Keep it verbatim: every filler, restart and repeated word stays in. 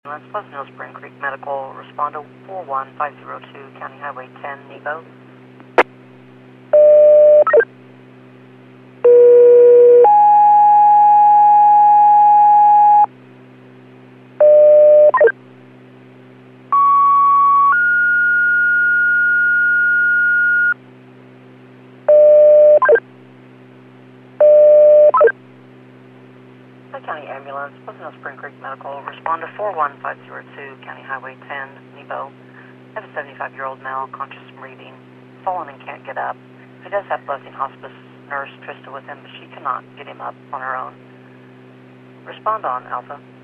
Pleasant Hill Spring Creek Medical, respond to four one five zero two, County Highway ten, Nebo. County Ambulance, Pleasant Hill Spring Creek Medical, respond to four one five zero two, County Highway ten, Nebo. I have a seventy-five-year-old male, conscious from reading, fallen and can't get up. He does have Blessing Hospice nurse Trista with him, but she cannot get him up on her own. Respond on, Alpha.